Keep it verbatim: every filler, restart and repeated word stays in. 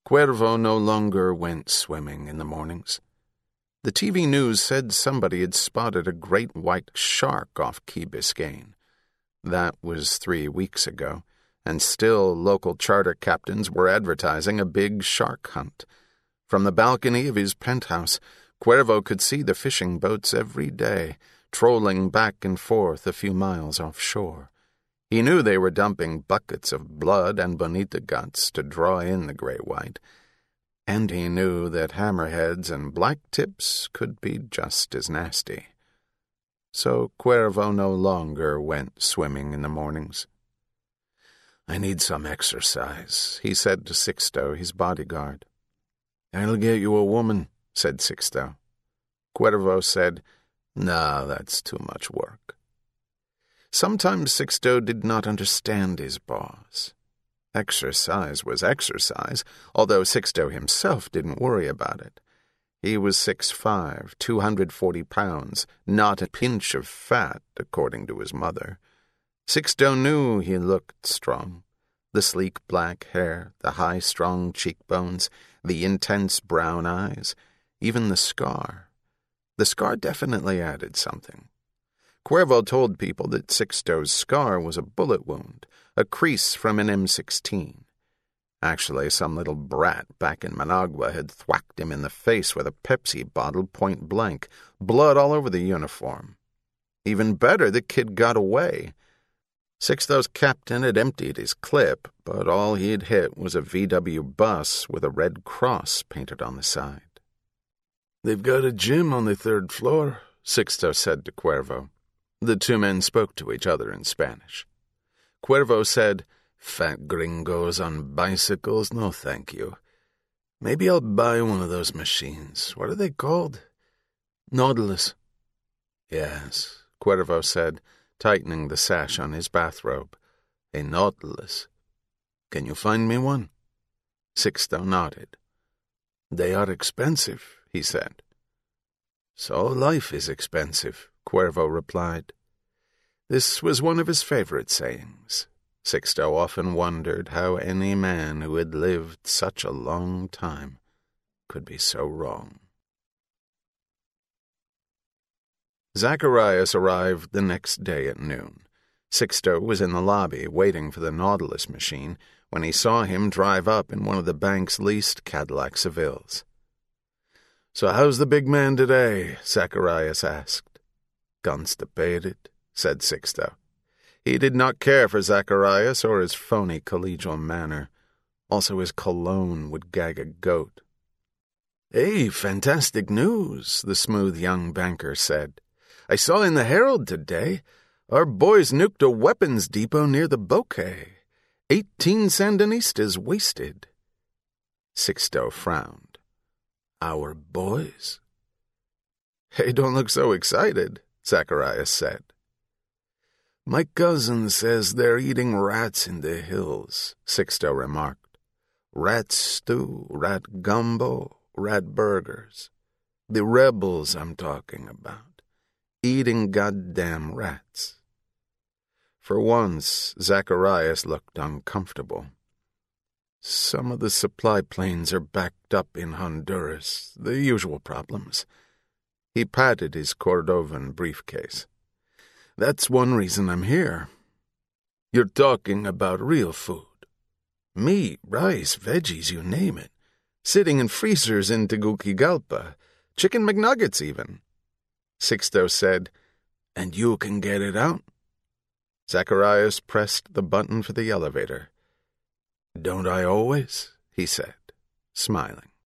Cuervo no longer went swimming in the mornings. The T V news said somebody had spotted a great white shark off Key Biscayne. That was three weeks ago, and still local charter captains were advertising a big shark hunt. From the balcony of his penthouse, Cuervo could see the fishing boats every day, trolling back and forth a few miles offshore. He knew they were dumping buckets of blood and bonita guts to draw in the great white, and he knew that hammerheads and black tips could be just as nasty. So Cuervo no longer went swimming in the mornings. "I need some exercise," he said to Sixto, his bodyguard. "I'll get you a woman," said Sixto. Cuervo said, "No, that's too much work." Sometimes Sixto did not understand his boss. Exercise was exercise, although Sixto himself didn't worry about it. He was six foot five, two hundred forty pounds, not a pinch of fat, according to his mother. Sixto knew he looked strong. The sleek black hair, the high, strong cheekbones, the intense brown eyes, even the scar. The scar definitely added something. Cuervo told people that Sixto's scar was a bullet wound, a crease from an M sixteen. Actually, some little brat back in Managua had thwacked him in the face with a Pepsi bottle point blank, blood all over the uniform. Even better, the kid got away. Sixto's captain had emptied his clip, but all he'd hit was a V W bus with a red cross painted on the side. "They've got a gym on the third floor," Sixto said to Cuervo. The two men spoke to each other in Spanish. Cuervo said, "Fat gringos on bicycles, no thank you. Maybe I'll buy one of those machines. What are they called?" "Nautilus." "Yes," Cuervo said, tightening the sash on his bathrobe. "A Nautilus. Can you find me one?" Sixto nodded. "They are expensive," he said. "So life is expensive," Cuervo replied. This was one of his favorite sayings. Sixto often wondered how any man who had lived such a long time could be so wrong. Zacharias arrived the next day at noon. Sixto was in the lobby waiting for the Nautilus machine when he saw him drive up in one of the bank's leased Cadillac Sevilles. "So how's the big man today?" Zacharias asked. "Constipated," said Sixto. He did not care for Zacharias or his phony collegial manner. Also his cologne would gag a goat. "Hey, fantastic news," the smooth young banker said. "I saw in the Herald today. Our boys nuked a weapons depot near the bouquet. Eighteen Sandinistas wasted." Sixto frowned. "Our boys?" "Hey, don't look so excited," Zacharias said. "My cousin says they're eating rats in the hills," Sixto remarked. "Rat stew, rat gumbo, rat burgers. The rebels I'm talking about. Eating goddamn rats." For once, Zacharias looked uncomfortable. "Some of the supply planes are backed up in Honduras. The usual problems." He patted his Cordovan briefcase. "That's one reason I'm here. You're talking about real food. Meat, rice, veggies, you name it. Sitting in freezers in Tegucigalpa. Chicken McNuggets, even." Sixto said, "And you can get it out?" Zacharias pressed the button for the elevator. "Don't I always?" he said, smiling.